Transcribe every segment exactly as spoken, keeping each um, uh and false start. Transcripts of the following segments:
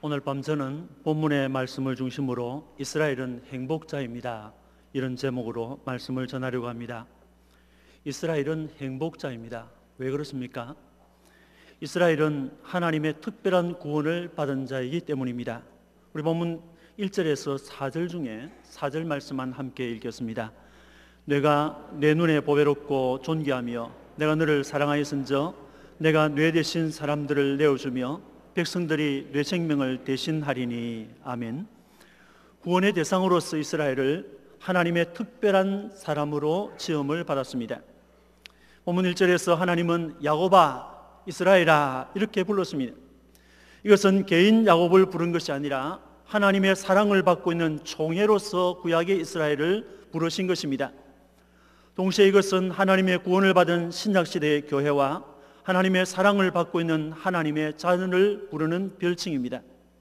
오늘 밤 저는 본문의 말씀을 중심으로 이스라엘은 행복자입니다, 이런 제목으로 말씀을 전하려고 합니다. 이스라엘은 행복자입니다. 왜 그렇습니까? 이스라엘은 하나님의 특별한 구원을 받은 자이기 때문입니다. 우리 본문 일 절에서 사 절 중에 사 절 말씀만 함께 읽겠습니다. 내가 내 눈에 보배롭고 존귀하며 내가 너를 사랑하였은저 내가 뇌 대신 사람들을 내어주며 백성들이 뇌 생명을 대신하리니. 아멘. 구원의 대상으로서 이스라엘을 하나님의 특별한 사람으로 지음을 받았습니다. 본문 일 절에서 하나님은 야곱아, 이스라엘아 이렇게 불렀습니다. 이것은 개인 야곱을 부른 것이 아니라 하나님의 사랑을 받고 있는 총회로서 구약의 이스라엘을 부르신 것입니다. 동시에 이것은 하나님의 구원을 받은 신약시대의 교회와 하나님의 사랑을 받고 있는 하나님의 자녀를 부르는 별칭입니다.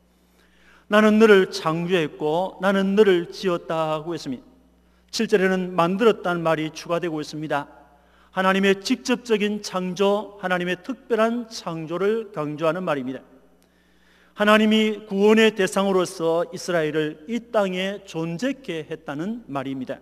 나는 너를 창조했고 나는 너를 지었다고 했습니다. 칠 절에는 만들었다는 말이 추가되고 있습니다. 하나님의 직접적인 창조, 하나님의 특별한 창조를 강조하는 말입니다. 하나님이 구원의 대상으로서 이스라엘을 이 땅에 존재케 했다는 말입니다.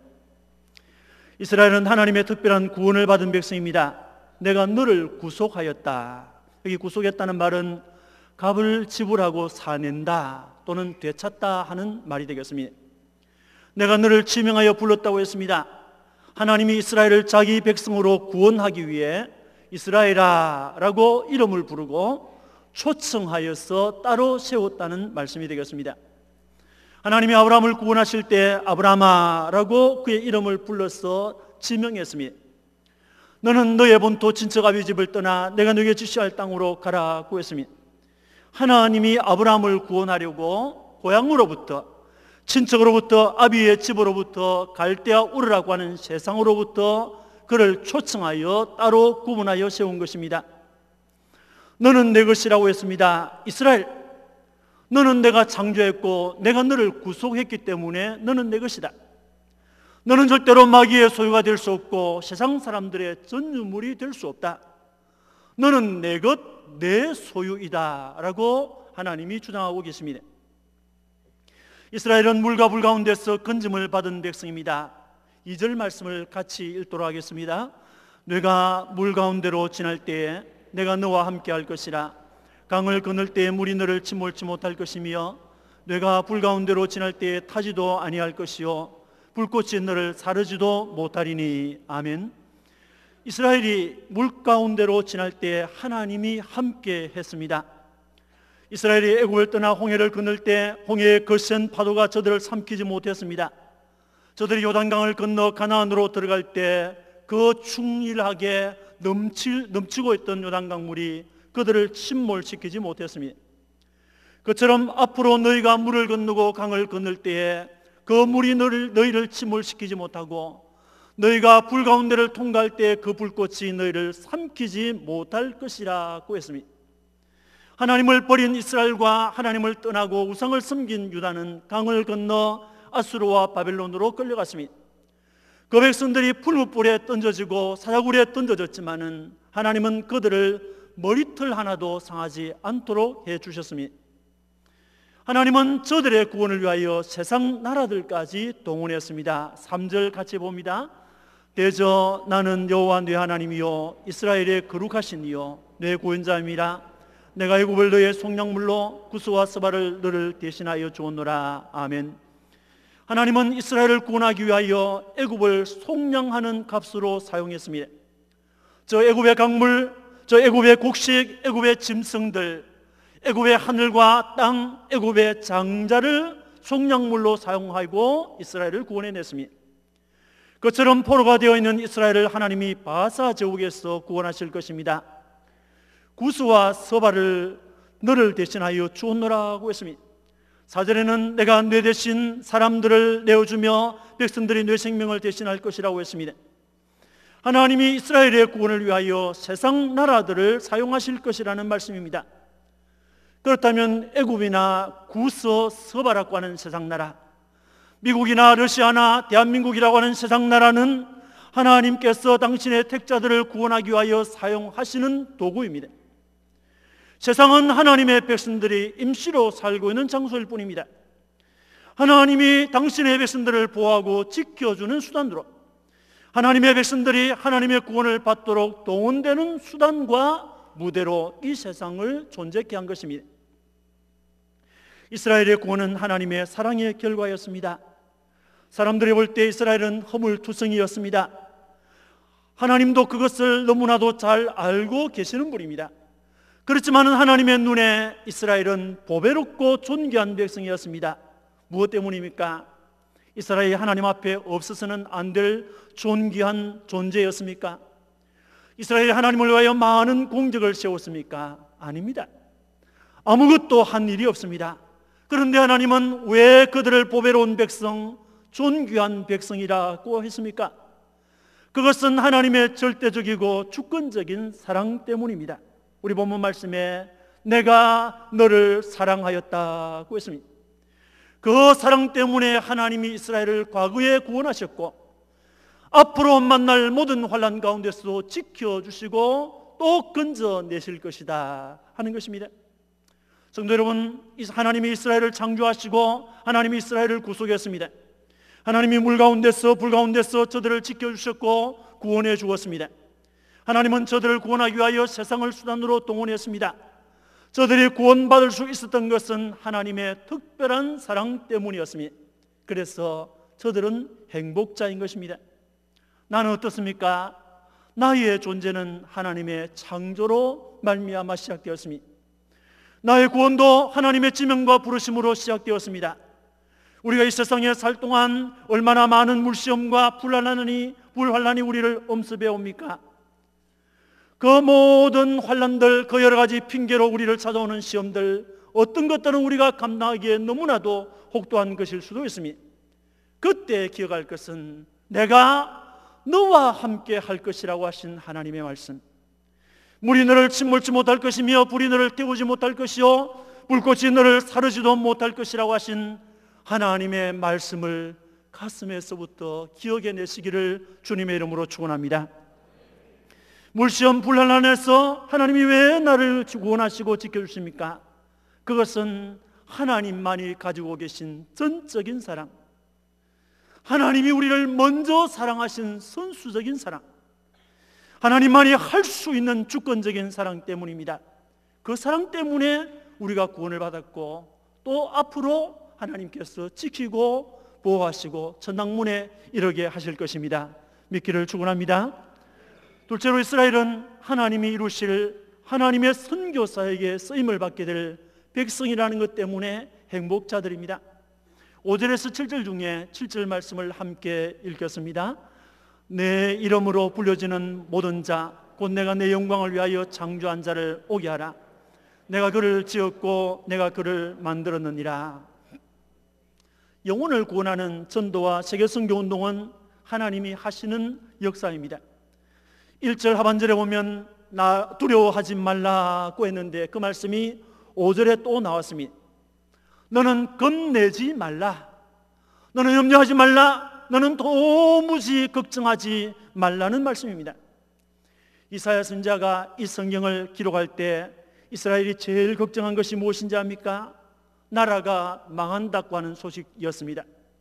이스라엘은 하나님의 특별한 구원을 받은 백성입니다. 내가 너를 구속하였다. 여기 구속했다는 말은 값을 지불하고 사낸다 또는 되찾다 하는 말이 되겠습니다. 내가 너를 지명하여 불렀다고 했습니다. 하나님이 이스라엘을 자기 백성으로 구원하기 위해 이스라엘아 라고 이름을 부르고 초청하여서 따로 세웠다는 말씀이 되겠습니다. 하나님이 아브라함을 구원하실 때 아브라함아 라고 그의 이름을 불러서 지명했습니다. 너는 너의 본토 친척 아비 집을 떠나 내가 너에게 지시할 땅으로 가라고 했습니다. 하나님이 아브라함을 구원하려고 고향으로부터, 친척으로부터, 아비의 집으로부터 갈대아 우르라고 하는 세상으로부터 그를 초청하여 따로 구분하여 세운 것입니다. 너는 내 것이라고 했습니다. 이스라엘, 너는 내가 창조했고 내가 너를 구속했기 때문에 너는 내 것이다. 너는 절대로 마귀의 소유가 될 수 없고 세상 사람들의 전유물이 될 수 없다. 너는 내 것, 내 소유이다 라고 하나님이 주장하고 계십니다. 이스라엘은 물과 불 가운데서 건짐을 받은 백성입니다. 이 절 말씀을 같이 읽도록 하겠습니다. 내가 물 가운데로 지날 때에 내가 너와 함께 할 것이라. 강을 건널 때에 물이 너를 침몰치 못할 것이며 내가 불 가운데로 지날 때에 타지도 아니할 것이요 불꽃이 너를 사르지도 못하리니. 아멘. 이스라엘이 물 가운데로 지날 때 하나님이 함께 했습니다. 이스라엘이 애굽을 떠나 홍해를 건널 때 홍해의 거센 파도가 저들을 삼키지 못했습니다. 저들이 요단강을 건너 가나안으로 들어갈 때 그 충일하게 넘치, 넘치고 있던 요단강 물이 그들을 침몰시키지 못했습니다. 그처럼 앞으로 너희가 물을 건너고 강을 건널 때에 그 물이 너를, 너희를 침몰시키지 못하고 너희가 불 가운데를 통과할 때 그 불꽃이 너희를 삼키지 못할 것이라고 했습니다. 하나님을 버린 이스라엘과 하나님을 떠나고 우상을 섬긴 유다는 강을 건너 아수르와 바벨론으로 끌려갔습니다. 그 백성들이 풀무불에 던져지고 사자굴에 던져졌지만은 하나님은 그들을 머리털 하나도 상하지 않도록 해주셨습니다. 하나님은 저들의 구원을 위하여 세상 나라들까지 동원했습니다. 삼 절 같이 봅니다. 대저 나는 여호와 네 하나님이요 이스라엘의 거룩하신 이요 내 구원자입니다. 내가 애굽을 너의 속량물로 구스와 스바를 너를 대신하여 주었노라. 아멘. 하나님은 이스라엘을 구원하기 위하여 애굽을 속량하는 값으로 사용했습니다. 저 애굽의 강물, 저 애굽의 곡식, 애굽의 짐승들, 애굽의 하늘과 땅, 애굽의 장자를 속량물로 사용하고 이스라엘을 구원해냈습니다. 그처럼 포로가 되어 있는 이스라엘을 하나님이 바사 제국에서 구원하실 것입니다. 구스와 서바를 너를 대신하여 주었노라고 했습니다. 사 절에는 내가 뇌 대신 사람들을 내어주며 백성들이 뇌 생명을 대신할 것이라고 했습니다. 하나님이 이스라엘의 구원을 위하여 세상 나라들을 사용하실 것이라는 말씀입니다. 그렇다면 애굽이나 구스, 서바라고 하는 세상 나라, 미국이나 러시아나 대한민국이라고 하는 세상 나라는 하나님께서 당신의 택자들을 구원하기 위하여 사용하시는 도구입니다. 세상은 하나님의 백성들이 임시로 살고 있는 장소일 뿐입니다. 하나님이 당신의 백성들을 보호하고 지켜주는 수단으로, 하나님의 백성들이 하나님의 구원을 받도록 동원되는 수단과 무대로 이 세상을 존재케 한 것입니다. 이스라엘의 구원은 하나님의 사랑의 결과였습니다. 사람들이 볼 때 이스라엘은 허물투성이였습니다. 하나님도 그것을 너무나도 잘 알고 계시는 분입니다. 그렇지만 하나님의 눈에 이스라엘은 보배롭고 존귀한 백성이었습니다. 무엇 때문입니까? 이스라엘이 하나님 앞에 없어서는 안 될 존귀한 존재였습니까? 이스라엘이 하나님을 위하여 많은 공적을 세웠습니까? 아닙니다. 아무것도 한 일이 없습니다. 그런데 하나님은 왜 그들을 보배로운 백성, 존귀한 백성이라고 했습니까? 그것은 하나님의 절대적이고 주권적인 사랑 때문입니다. 우리 본문 말씀에 내가 너를 사랑하였다고 했습니다. 그 사랑 때문에 하나님이 이스라엘을 과거에 구원하셨고 앞으로 만날 모든 환난 가운데서도 지켜주시고 또 건져내실 것이다 하는 것입니다. 성도 여러분, 하나님이 이스라엘을 창조하시고 하나님이 이스라엘을 구속했습니다. 하나님이 물 가운데서 불 가운데서 저들을 지켜주셨고 구원해 주었습니다. 하나님은 저들을 구원하기 위하여 세상을 수단으로 동원했습니다. 저들이 구원받을 수 있었던 것은 하나님의 특별한 사랑 때문이었습니다. 그래서 저들은 행복자인 것입니다. 나는 어떻습니까? 나의 존재는 하나님의 창조로 말미암아 시작되었습니다. 나의 구원도 하나님의 지명과 부르심으로 시작되었습니다. 우리가 이 세상에 살 동안 얼마나 많은 물시험과 불환란이, 불환란이 우리를 엄습해 옵니까? 그 모든 환란들, 그 여러 가지 핑계로 우리를 찾아오는 시험들, 어떤 것들은 우리가 감당하기에 너무나도 혹독한 것일 수도 있습니다. 그때 기억할 것은 내가 너와 함께 할 것이라고 하신 하나님의 말씀. 물이 너를 침몰치 못할 것이며 불이 너를 태우지 못할 것이요 불꽃이 너를 사르지도 못할 것이라고 하신 하나님의 말씀을 가슴에서부터 기억해내시기를 주님의 이름으로 축원합니다. 물시험 불환란에서 하나님이 왜 나를 구원하시고 지켜주십니까? 그것은 하나님만이 가지고 계신 전적인 사랑, 하나님이 우리를 먼저 사랑하신 선수적인 사랑, 하나님만이 할 수 있는 주권적인 사랑 때문입니다. 그 사랑 때문에 우리가 구원을 받았고 또 앞으로 하나님께서 지키고 보호하시고 천당문에 이르게 하실 것입니다. 믿기를 축원합니다. 둘째로 이스라엘은 하나님이 이루실 하나님의 선교사에게 쓰임을 받게 될 백성이라는 것 때문에 행복자들입니다. 오 절에서 칠 절 중에 칠 절 말씀을 함께 읽겠습니다. 내 이름으로 불려지는 모든 자 곧 내가 내 영광을 위하여 창조한 자를 오게 하라. 내가 그를 지었고 내가 그를 만들었느니라. 영혼을 구원하는 전도와 세계선교운동은 하나님이 하시는 역사입니다. 일 절 하반절에 보면 나 두려워하지 말라고 했는데 그 말씀이 오 절에 또 나왔습니다. 너는 겁내지 말라. 너는 염려하지 말라. 너는 도무지 걱정하지 말라는 말씀입니다. 이사야 선지자가 이 성경을 기록할 때 이스라엘이 제일 걱정한 것이 무엇인지 압니까? 나라가 망한다고 하는 소식이었습니다.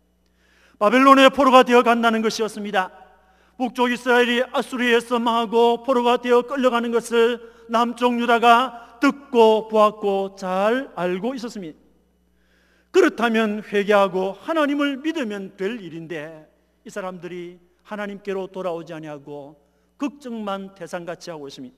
바벨론의 포로가 되어 간다는 것이었습니다. 북쪽 이스라엘이 아수리에서 망하고 포로가 되어 끌려가는 것을 남쪽 유다가 듣고 보았고 잘 알고 있었습니다. 그렇다면 회개하고 하나님을 믿으면 될 일인데 이 사람들이 하나님께로 돌아오지 아니하고 걱정만 태산같이 하고 있습니다.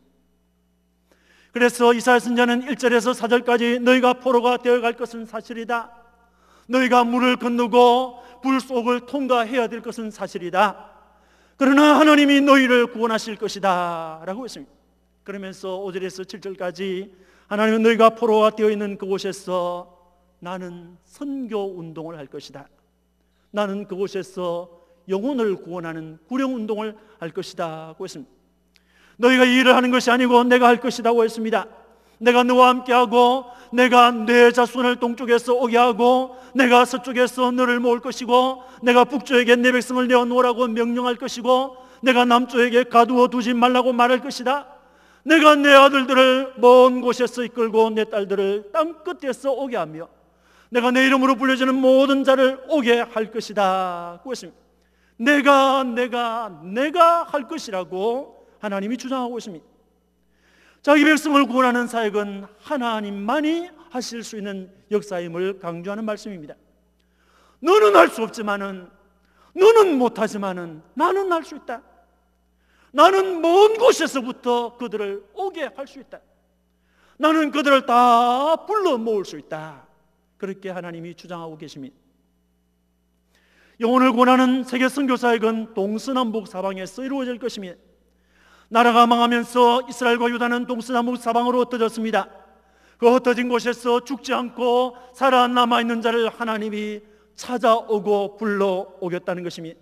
그래서 이사야 선지자는 일 절에서 사 절까지 너희가 포로가 되어갈 것은 사실이다. 너희가 물을 건너고 불 속을 통과해야 될 것은 사실이다. 그러나 하나님이 너희를 구원하실 것이다 라고 했습니다. 그러면서 오 절에서 칠 절까지 하나님은 너희가 포로가 되어 있는 그곳에서 나는 선교 운동을 할 것이다. 나는 그곳에서 영혼을 구원하는 구령 운동을 할 것이다 고 했습니다. 너희가 이 일을 하는 것이 아니고 내가 할 것이라고 했습니다. 내가 너와 함께하고 내가 내 자손을 동쪽에서 오게 하고 내가 서쪽에서 너를 모을 것이고 내가 북쪽에게 내 백성을 내어놓으라고 명령할 것이고 내가 남쪽에게 가두어 두지 말라고 말할 것이다. 내가 내 아들들을 먼 곳에서 이끌고 내 딸들을 땅 끝에서 오게 하며 내가 내 이름으로 불려지는 모든 자를 오게 할 것이다. 그것입니다. 내가 내가 내가 할 것이라고 하나님이 주장하고 있습니다. 자기 백성을 구원하는 사역은 하나님만이 하실 수 있는 역사임을 강조하는 말씀입니다. 너는 할 수 없지만은, 너는 못하지만은 나는 할 수 있다. 나는 먼 곳에서부터 그들을 오게 할 수 있다. 나는 그들을 다 불러 모을 수 있다. 그렇게 하나님이 주장하고 계십니다. 영혼을 구원하는 세계 선교사역은 동서남북 사방에서 이루어질 것입니다. 나라가 망하면서 이스라엘과 유다는 동서남북 사방으로 흩어졌습니다. 그 흩어진 곳에서 죽지 않고 살아남아있는 자를 하나님이 찾아오고 불러오겠다는 것입니다.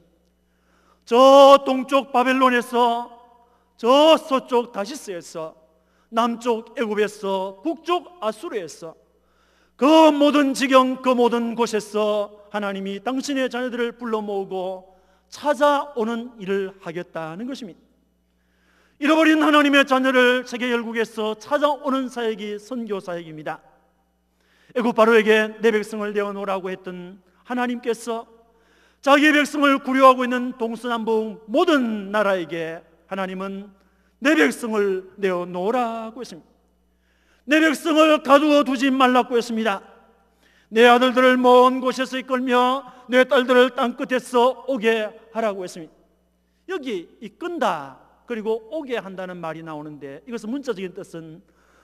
저 동쪽 바벨론에서, 저 서쪽 다시스에서, 남쪽 애굽에서, 북쪽 아수르에서, 그 모든 지경, 그 모든 곳에서 하나님이 당신의 자녀들을 불러 모으고 찾아오는 일을 하겠다는 것입니다. 잃어버린 하나님의 자녀를 세계 열국에서 찾아오는 사역이 선교 사역입니다. 애굽 바로에게 내 백성을 내어놓으라고 했던 하나님께서 자기의 백성을 구려하고 있는 동서남북 모든 나라에게 하나님은 내 백성을 내어놓으라고 했습니다. 내 백성을 가두어 두지 말라고 했습니다. 내 아들들을 먼 곳에서 이끌며 내 딸들을 땅끝에서 오게 하라고 했습니다. 여기 이끈다 그리고 오게 한다는 말이 나오는데, 이것은 문자적인 뜻은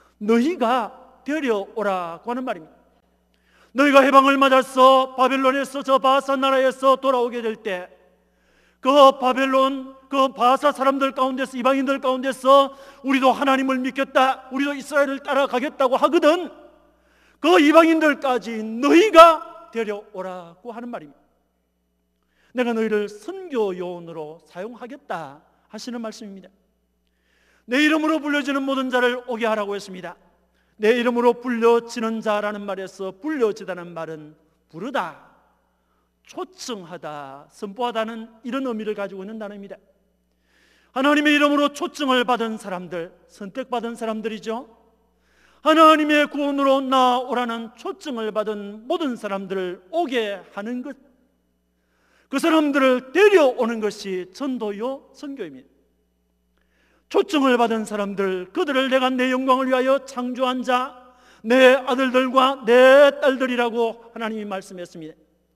너희가 데려오라고 하는 말입니다. 너희가 해방을 맞아서 바벨론에서, 저 바사 나라에서 돌아오게 될 때 그 바벨론, 그 바사 사람들 가운데서, 이방인들 가운데서 우리도 하나님을 믿겠다, 우리도 이스라엘을 따라가겠다고 하거든, 그 이방인들까지 너희가 데려오라고 하는 말입니다. 내가 너희를 선교 요원으로 사용하겠다 하시는 말씀입니다. 내 이름으로 불려지는 모든 자를 오게 하라고 했습니다. 내 이름으로 불려지는 자라는 말에서 불려지다는 말은 부르다, 초청하다, 선포하다는 이런 의미를 가지고 있는 단어입니다. 하나님의 이름으로 초청을 받은 사람들, 선택받은 사람들이죠. 하나님의 구원으로 나오라는 초청을 받은 모든 사람들을 오게 하는 것, 그 사람들을 데려오는 것이 전도요 선교입니다. 초청을 받은 사람들, 그들을 내가 내 영광을 위하여 창조한 자, 내 아들들과 내 딸들이라고 하나님이 말씀했습니다.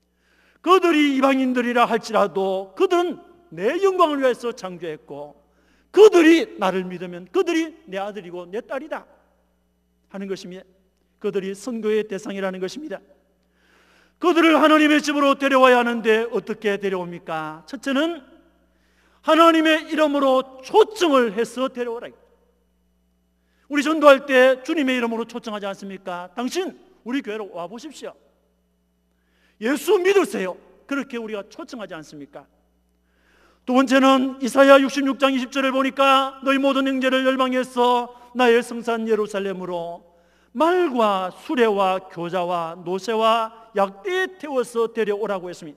그들이 이방인들이라 할지라도 그들은 내 영광을 위해서 창조했고, 그들이 나를 믿으면 그들이 내 아들이고 내 딸이다 하는 것입니다. 그들이 선교의 대상이라는 것입니다. 그들을 하나님의 집으로 데려와야 하는데 어떻게 데려옵니까? 첫째는 하나님의 이름으로 초청을 해서 데려오라. 우리 전도할 때 주님의 이름으로 초청하지 않습니까? 당신 우리 교회로 와보십시오, 예수 믿으세요, 그렇게 우리가 초청하지 않습니까? 두 번째는 이사야 육십육 장 이십 절을 보니까 너희 모든 형제를 열방에서 나의 성산 예루살렘으로 말과 수레와 교자와 노새와 약대에 태워서 데려오라고 했습니다.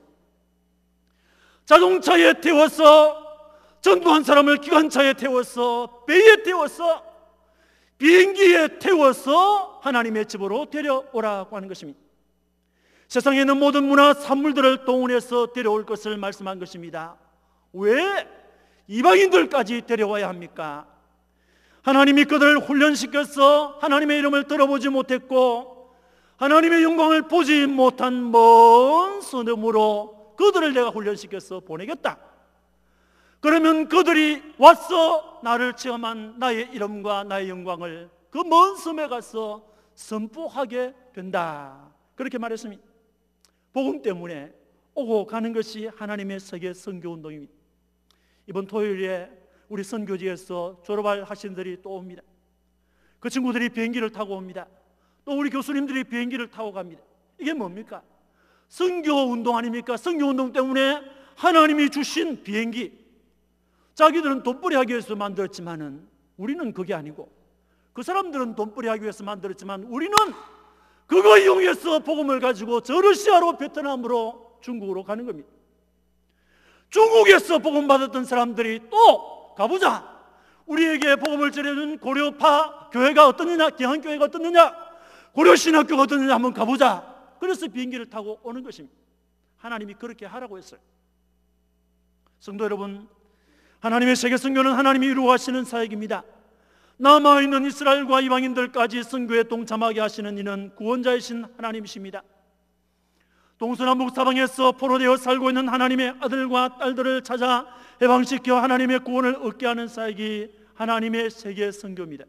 자동차에 태워서, 전도한 사람을 기관차에 태워서, 배에 태워서, 비행기에 태워서 하나님의 집으로 데려오라고 하는 것입니다. 세상에 있는 모든 문화 산물들을 동원해서 데려올 것을 말씀한 것입니다. 왜 이방인들까지 데려와야 합니까? 하나님이 그들을 훈련시켜서 하나님의 이름을 들어보지 못했고 하나님의 영광을 보지 못한 먼 선음으로 그들을 내가 훈련시켜서 보내겠다. 그러면 그들이 와서 나를 체험한 나의 이름과 나의 영광을 그 먼 섬에 가서 선포하게 된다, 그렇게 말했습니다. 복음 때문에 오고 가는 것이 하나님의 세계 선교운동입니다. 이번 토요일에 우리 선교지에서 졸업할 학생들이 또 옵니다. 그 친구들이 비행기를 타고 옵니다. 또 우리 교수님들이 비행기를 타고 갑니다. 이게 뭡니까? 선교운동 아닙니까? 선교운동 때문에 하나님이 주신 비행기, 자기들은 돈벌이 하기 위해서 만들었지만은 우리는 그게 아니고, 그 사람들은 돈벌이 하기 위해서 만들었지만 우리는 그거 이용해서 복음을 가지고 저 러시아로, 베트남으로, 중국으로 가는 겁니다. 중국에서 복음 받았던 사람들이 또 가보자, 우리에게 복음을 전해준 고려파 교회가 어떻느냐, 경안교회가 어떻느냐, 고려신학교가 어떻느냐 한번 가보자. 그래서 비행기를 타고 오는 것입니다. 하나님이 그렇게 하라고 했어요. 성도 여러분, 하나님의 세계 선교는 하나님이 이루어 하시는 사역입니다. 남아있는 이스라엘과 이방인들까지 선교에 동참하게 하시는 이는 구원자이신 하나님이십니다. 동서남북 사방에서 포로되어 살고 있는 하나님의 아들과 딸들을 찾아 해방시켜 하나님의 구원을 얻게 하는 사역이 하나님의 세계 선교입니다.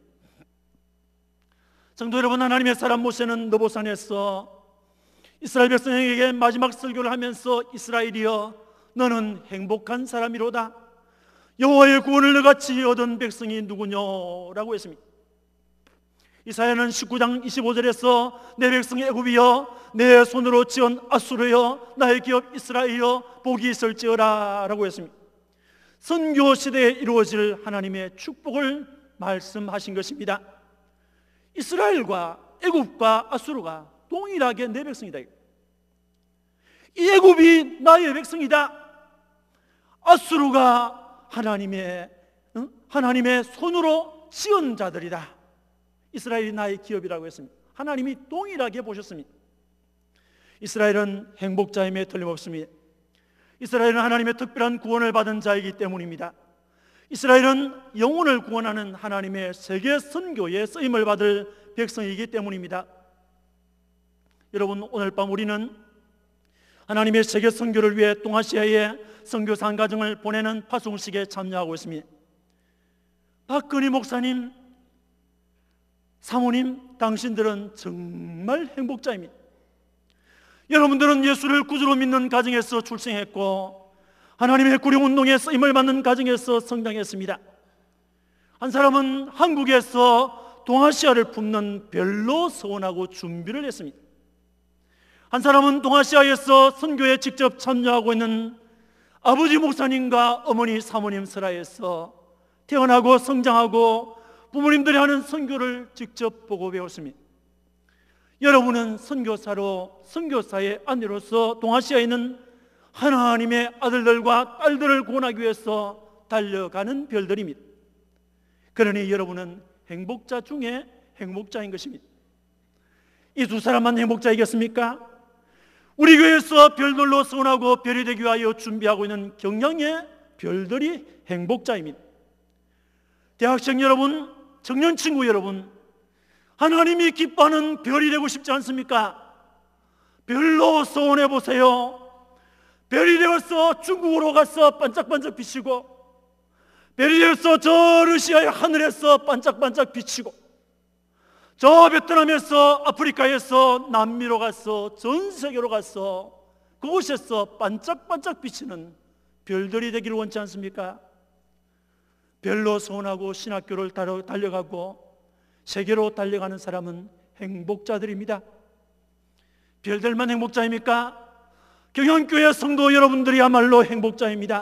성도 여러분, 하나님의 사람 모세는 느보산에서 이스라엘 백성에게 마지막 설교를 하면서 이스라엘이여 너는 행복한 사람이로다, 여호와의 구원을 너같이 얻은 백성이 누구뇨라고 했습니다. 이사야는 십구 장 이십오 절에서 내 백성 애굽이여 내 손으로 지은 아수르여 나의 기업 이스라엘이여 복이 있을지어라 라고 했습니다. 선교 시대에 이루어질 하나님의 축복을 말씀하신 것입니다. 이스라엘과 애굽과 아수르가 동일하게 내 백성이다. 이 애굽이 나의 백성이다. 아수르가 하나님의 응? 하나님의 손으로 지은 자들이다. 이스라엘이 나의 기업이라고 했습니다. 하나님이 동일하게 보셨습니다. 이스라엘은 행복자임에 틀림없습니다. 이스라엘은 하나님의 특별한 구원을 받은 자이기 때문입니다. 이스라엘은 영혼을 구원하는 하나님의 세계 선교에 쓰임을 받을 백성이기 때문입니다. 여러분, 오늘 밤 우리는 하나님의 세계 선교를 위해 동아시아에 선교사 가정을 보내는 파송식에 참여하고 있습니다. 박근희 목사님, 사모님, 당신들은 정말 행복자입니다. 여러분들은 예수를 구주로 믿는 가정에서 출생했고 하나님의 구령운동에 쓰임을 받는 가정에서 성장했습니다. 한 사람은 한국에서 동아시아를 품는 별로 서원하고 준비를 했습니다. 한 사람은 동아시아에서 선교에 직접 참여하고 있는 아버지 목사님과 어머니 사모님 설화에서 태어나고 성장하고 부모님들이 하는 선교를 직접 보고 배웠습니다. 여러분은 선교사로, 선교사의 아내로서 동아시아에 있는 하나님의 아들들과 딸들을 구원하기 위해서 달려가는 별들입니다. 그러니 여러분은 행복자 중에 행복자인 것입니다. 이 두 사람만 행복자이겠습니까? 우리 교회에서 별들로 서원하고 별이 되기 위하여 준비하고 있는 경량의 별들이 행복자입니다. 대학생 여러분, 청년 친구 여러분, 하나님이 기뻐하는 별이 되고 싶지 않습니까? 별로 서원해 보세요. 별이 되어서 중국으로 가서 반짝반짝 비치고, 별이 되어서 저 러시아의 하늘에서 반짝반짝 비치고, 저 베트남에서 아프리카에서 남미로 가서 전 세계로 가서 그곳에서 반짝반짝 비치는 별들이 되기를 원치 않습니까? 별로 서원하고 신학교를 달려가고 세계로 달려가는 사람은 행복자들입니다. 별들만 행복자입니까? 경영교회 성도 여러분들이야말로 행복자입니다.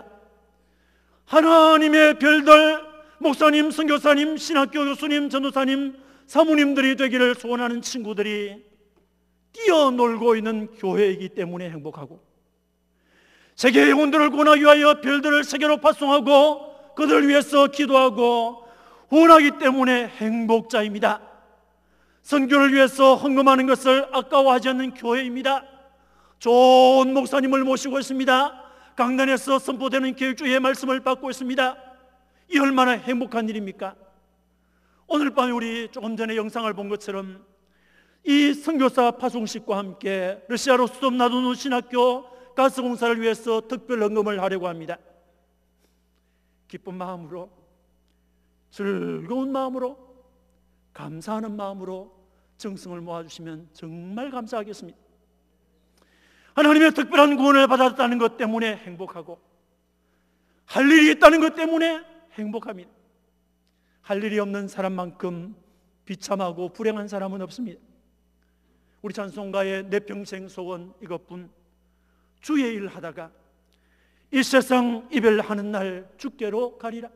하나님의 별들, 목사님, 선교사님, 신학교 교수님, 전도사님, 사모님들이 되기를 소원하는 친구들이 뛰어놀고 있는 교회이기 때문에 행복하고, 세계의 영혼들을 구원하기 위하여 별들을 세계로 파송하고 그들을 위해서 기도하고 후원하기 때문에 행복자입니다. 선교를 위해서 헌금하는 것을 아까워하지 않는 교회입니다. 좋은 목사님을 모시고 있습니다. 강단에서 선포되는 교육주의 말씀을 받고 있습니다. 이 얼마나 행복한 일입니까? 오늘 밤에 우리 조금 전에 영상을 본 것처럼 이 선교사 파송식과 함께 러시아로 수도 나누는 신학교 가스공사를 위해서 특별 헌금을 하려고 합니다. 기쁜 마음으로, 즐거운 마음으로, 감사하는 마음으로 정성을 모아주시면 정말 감사하겠습니다. 하나님의 특별한 구원을 받았다는 것 때문에 행복하고, 할 일이 있다는 것 때문에 행복합니다. 할 일이 없는 사람만큼 비참하고 불행한 사람은 없습니다. 우리 찬송가의 내 평생 소원 이것뿐, 주의 일 하다가 이 세상 이별하는 날 주께로 가리라.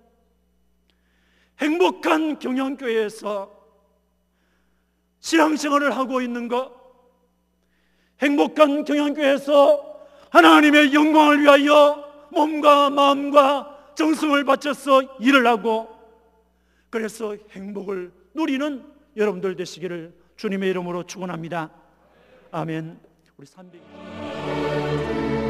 행복한 경영교회에서 신앙생활을 하고 있는 것, 행복한 경영교회에서 하나님의 영광을 위하여 몸과 마음과 정성을 바쳐서 일을 하고 그래서 행복을 누리는 여러분들 되시기를 주님의 이름으로 축원합니다. 아멘. 우리 삼백